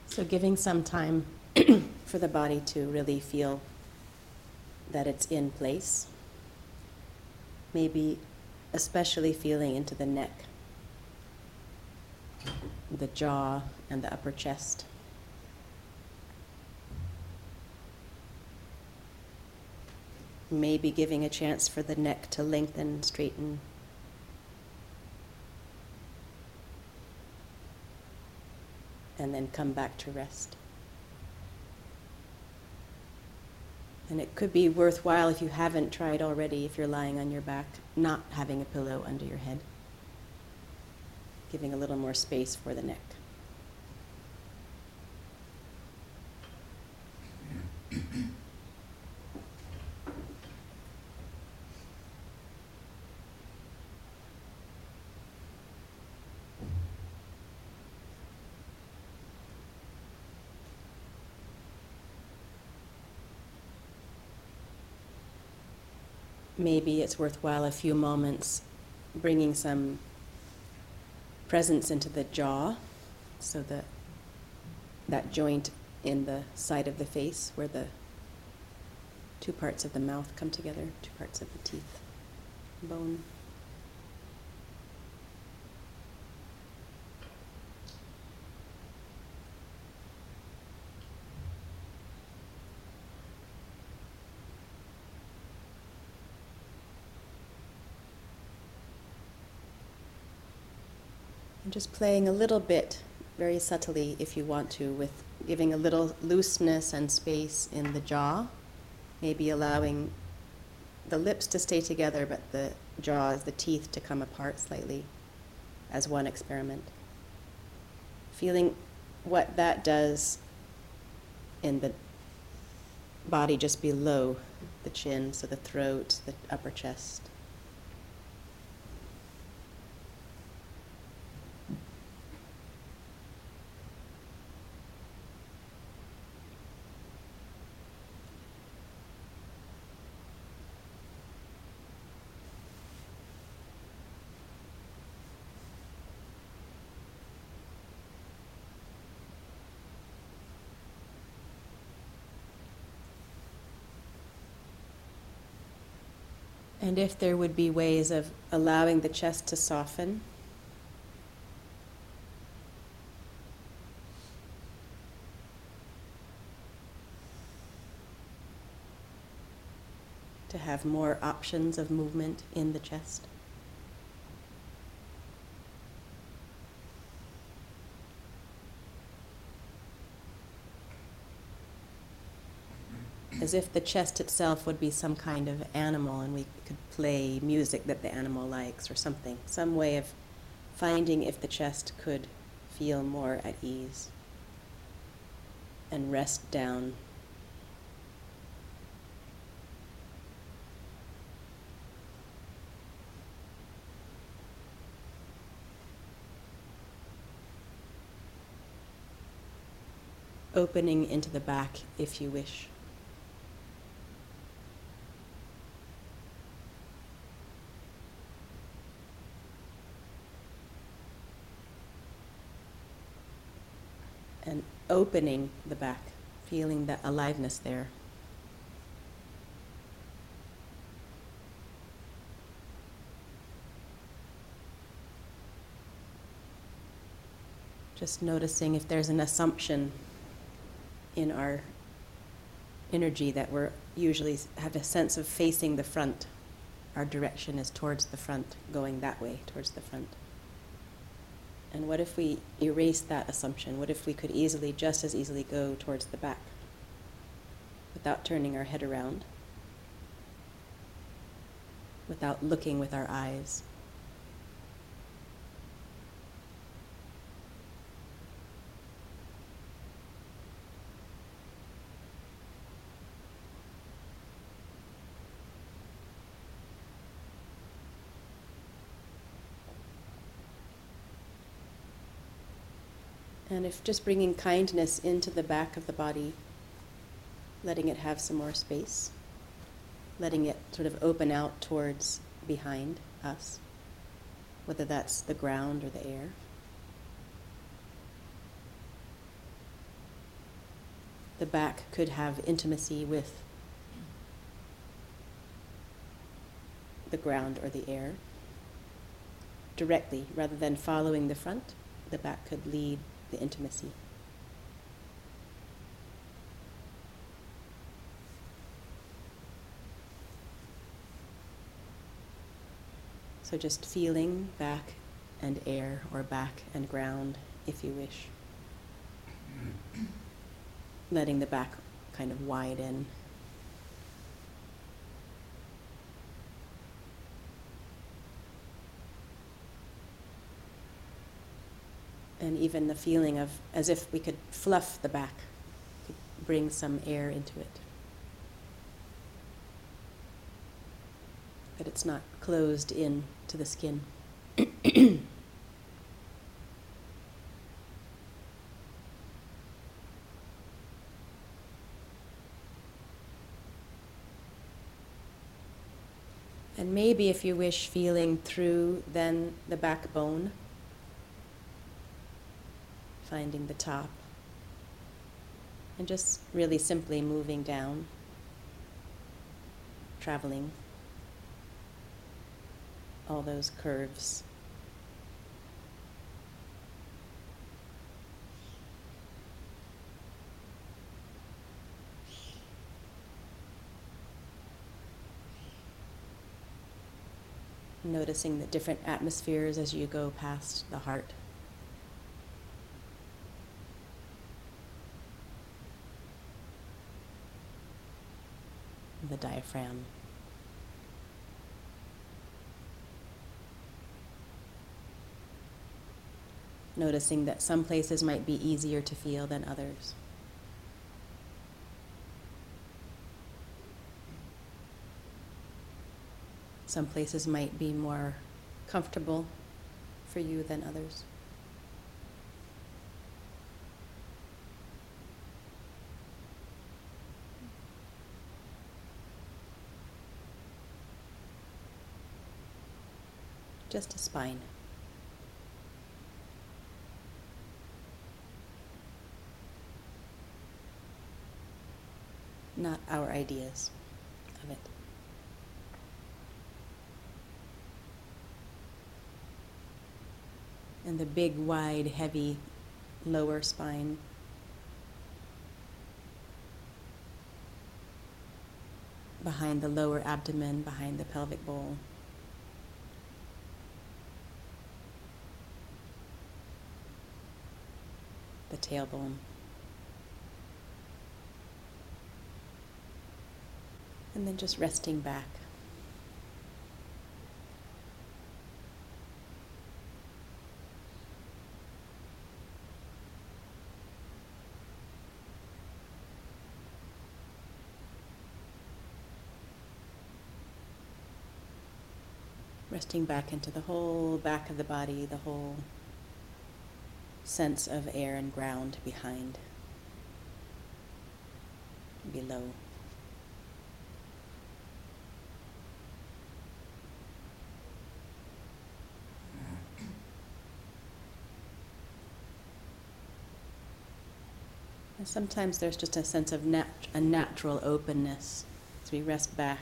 So giving some time for the body to really feel that it's in place. Maybe especially feeling into the neck, the jaw, and the upper chest. Maybe giving a chance for the neck to lengthen, straighten. And then come back to rest. And it could be worthwhile, if you haven't tried already, if you're lying on your back, not having a pillow under your head. Giving a little more space for the neck. Maybe it's worthwhile a few moments bringing some presence into the jaw, so that joint in the side of the face where the two parts of the mouth come together, two parts of the teeth, bone. And just playing a little bit, very subtly if you want to, with giving a little looseness and space in the jaw, maybe allowing the lips to stay together but the jaws, the teeth, to come apart slightly as one experiment. Feeling what that does in the body just below the chin, so the throat, the upper chest. And if there would be ways of allowing the chest to soften, to have more options of movement in the chest. As if the chest itself would be some kind of animal and we could play music that the animal likes or something. Some way of finding if the chest could feel more at ease and rest down. Opening into the back if you wish. And opening the back, feeling that aliveness there. Just noticing if there's an assumption in our energy that we're usually have a sense of facing the front. Our direction is towards the front, going that way, towards the front. And what if we erase that assumption? What if we could just as easily go towards the back without turning our head around, without looking with our eyes? And if just bringing kindness into the back of the body, letting it have some more space, letting it sort of open out towards behind us, whether that's the ground or the air. the back could have intimacy with the ground or the air directly, rather than following the front. The back could lead the intimacy. So just feeling back and air, or back and ground, if you wish. Letting the back kind of widen. And even the feeling of as if we could fluff the back, could bring some air into it. That it's not closed in to the skin. And maybe, if you wish, feeling through then the backbone, finding the top, and just really simply moving down, traveling all those curves. Noticing the different atmospheres as you go past the heart. The diaphragm. Noticing that some places might be easier to feel than others. Some places might be more comfortable for you than others. Just a spine. Not our ideas of it. And the big, wide, heavy lower spine. Behind the lower abdomen, behind the pelvic bowl. The tailbone. And then just resting back. Resting back into the whole back of the body, the whole sense of air and ground behind, below. And sometimes there's just a sense of a natural openness as we rest back.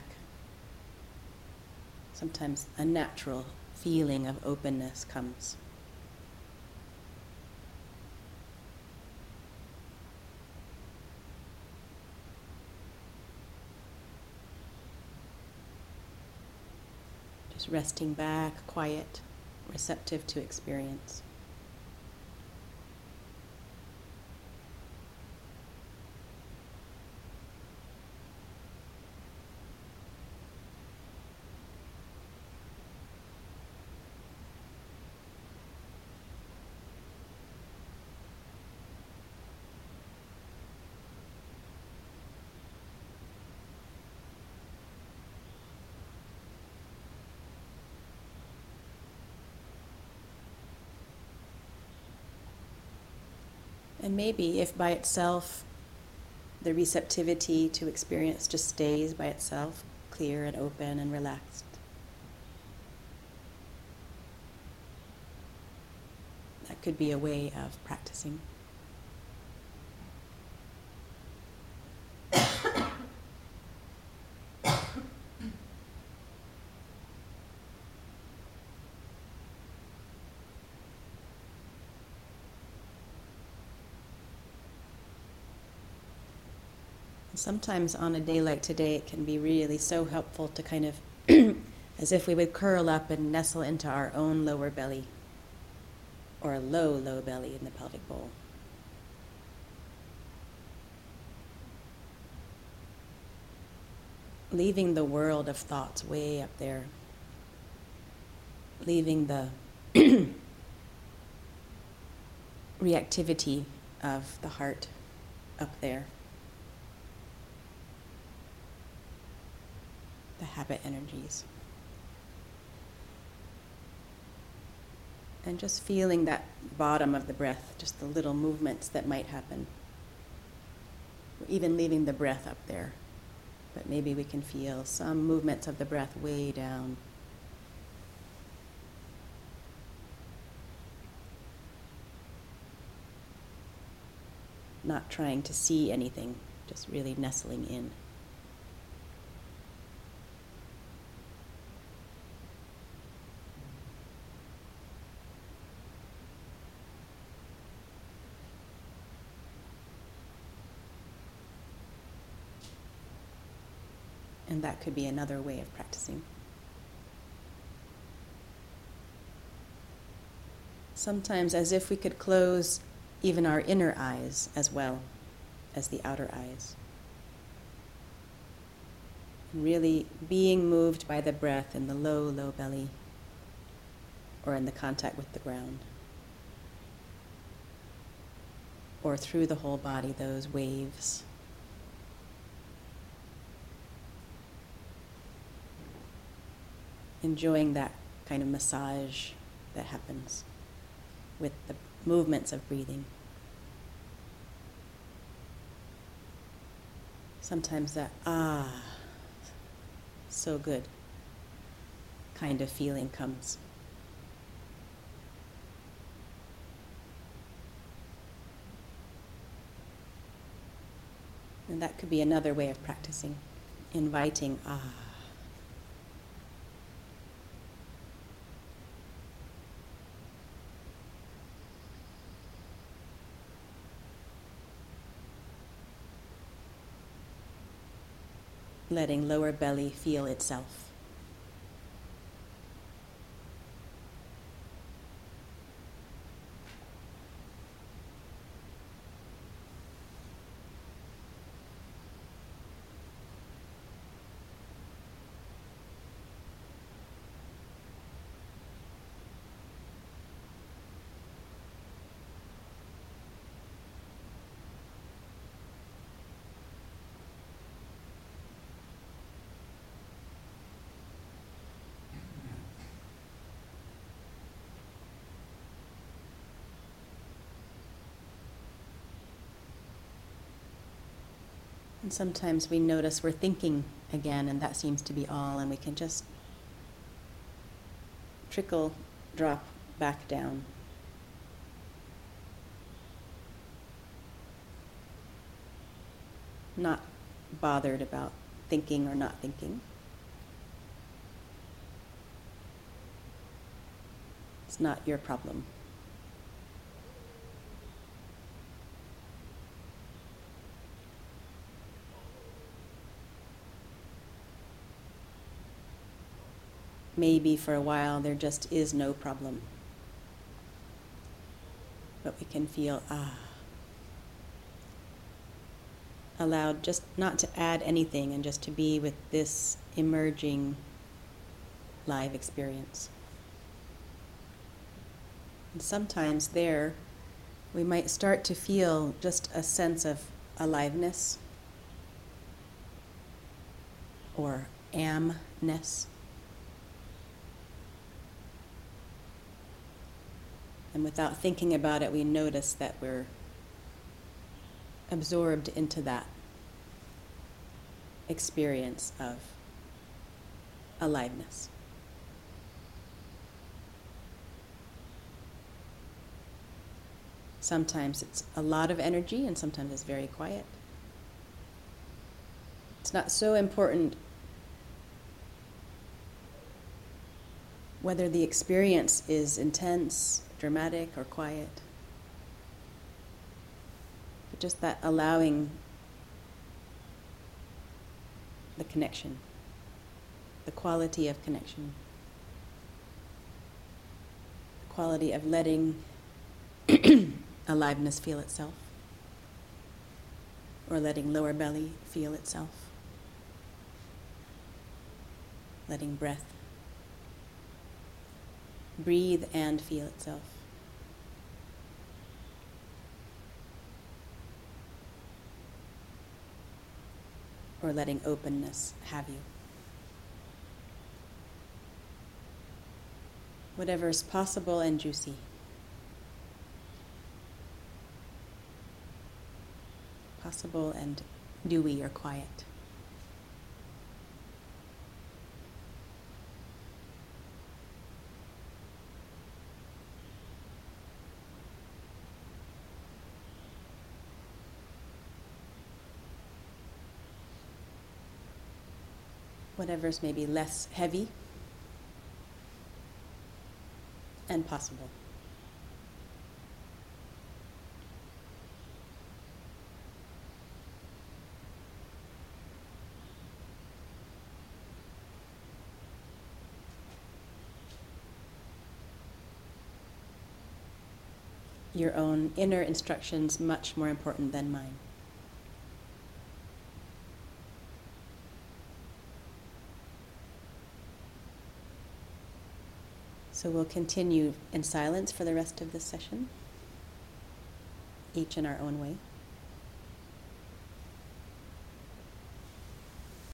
Sometimes a natural feeling of openness comes. Just resting back, quiet, receptive to experience. And maybe if by itself the receptivity to experience just stays by itself, clear and open and relaxed, that could be a way of practicing. Sometimes on a day like today, it can be really so helpful to kind of, as if we would curl up and nestle into our own lower belly, or a low, low belly in the pelvic bowl. Leaving the world of thoughts way up there. Leaving the reactivity of the heart up there. The habit energies. And just feeling that bottom of the breath, just the little movements that might happen. Even leaving the breath up there. But maybe we can feel some movements of the breath way down. Not trying to see anything, just really nestling in. And that could be another way of practicing. Sometimes as if we could close even our inner eyes as well as the outer eyes. And really being moved by the breath in the low, low belly or in the contact with the ground. Or through the whole body, those waves. Enjoying that kind of massage that happens with the movements of breathing. Sometimes that, so good kind of feeling comes. And that could be another way of practicing, inviting letting lower belly feel itself. And sometimes we notice we're thinking again, and that seems to be all, and we can just drop back down. Not bothered about thinking or not thinking. It's not your problem. Maybe for a while there just is no problem. But we can feel, allowed just not to add anything and just to be with this emerging live experience. And sometimes there we might start to feel just a sense of aliveness or amness. And without thinking about it, we notice that we're absorbed into that experience of aliveness. Sometimes it's a lot of energy, and sometimes it's very quiet. It's not so important whether the experience is intense, dramatic, or quiet. But just that allowing the connection, the quality of connection, the quality of letting aliveness feel itself, or letting lower belly feel itself, letting breath breathe and feel itself. Or letting openness have you. Whatever is possible and juicy. Possible and dewy or quiet. Whatever's maybe less heavy and possible. Your own inner instructions much more important than mine. So we'll continue in silence for the rest of this session, each in our own way.